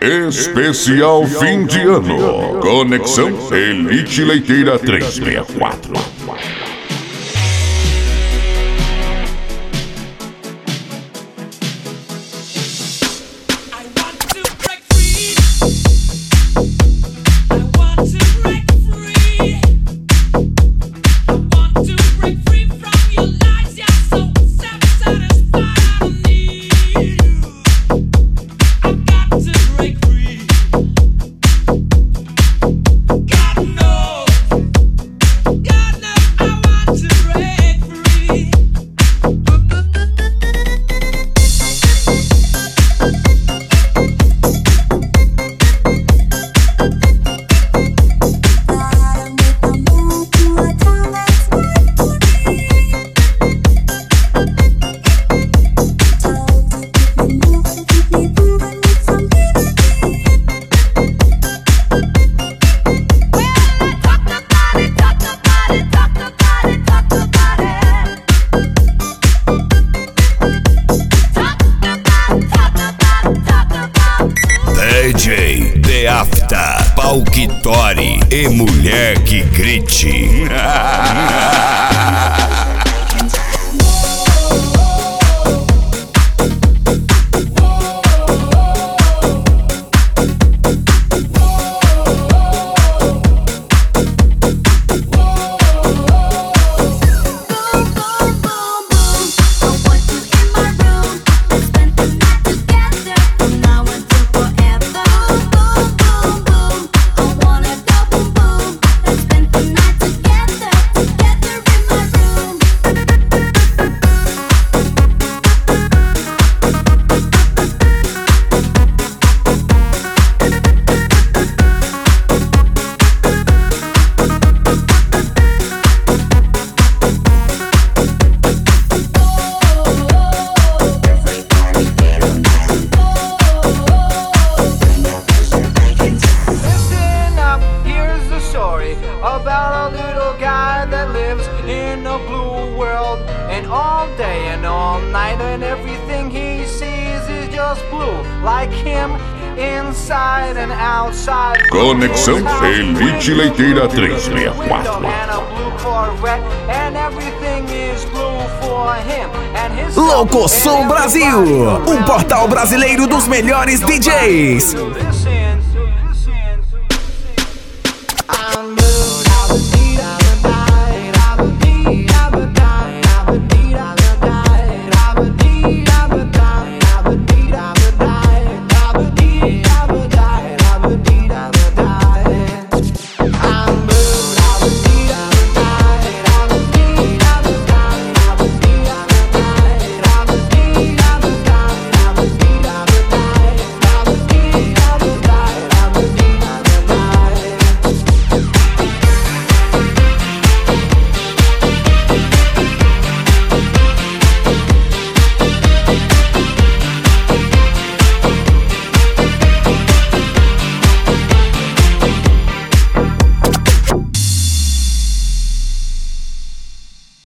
Especial fim de ano. Conexão Elite Leiteira 364. DJ The Afta, pau que tore e mulher que grite. About a little guy that lives in a blue world, and all day and all night, and everything he sees is just blue, like him inside and outside. Conexão Elite Leiteira 364. Locoção Brasil, um portal brasileiro dos melhores DJs.